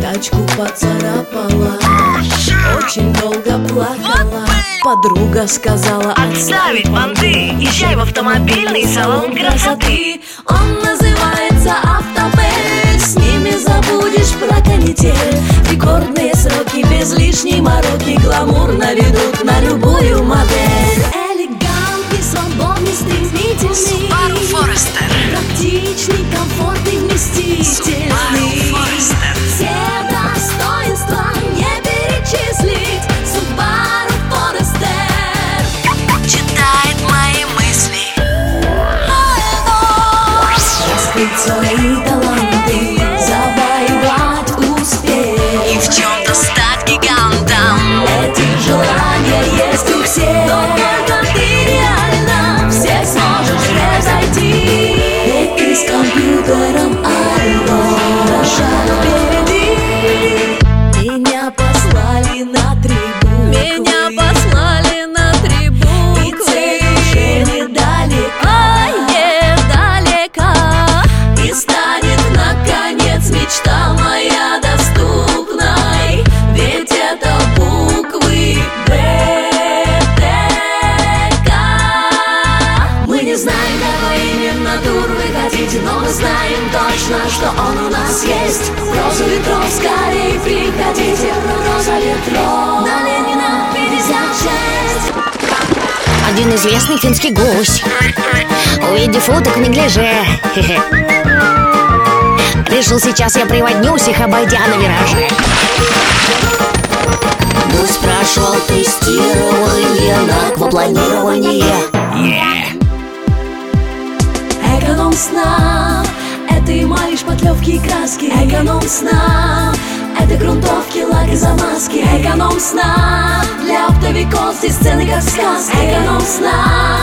Качку поцарапала, очень долго плакала. Подруга сказала: отставить понты, езжай в автомобильный салон красоты. Он называется Автопель, с ними забудешь про канитель. Рекордные сроки, без лишней мороки, гламурно ведут на любую модель. Элегантный, свободный, стремительный Subaru Forester. Практичный, комфортный, вместительный. Subaru Forester. Все достоинства не перечислить. Subaru Forester Читает мои мысли. раскрыть свои таланты, завоевать успех. И в чем-то стать гигантом. Эти желания есть у всех, но только ты реально всех сможешь превзойти. Ведь с компьютером альбом шаг впереди. Меня послали на три буквы. Меня послали на три буквы. И цель уже недалека. Ой, недалека. И станет, наконец, мечта моя доступной. Ведь это буквы БТК. Мы не знаем, какой именно тур вы хотите, но мы знаем точно, что он у нас есть. Роза ветров, скорее приходите. Роза ветров на Ленина 56. Один известный финский гусь, увидев уток в неглиже, решил: сейчас я приводнюсь их, обойдя на вираже. Гусь прошел тестирование на аквапланирование. Эконом сна — это и малишь потлевки и краски. Эконом сна — это грунтовки, лак и замазки. Эконом сна — для оптовиков здесь сцены как сказки. Эконом сна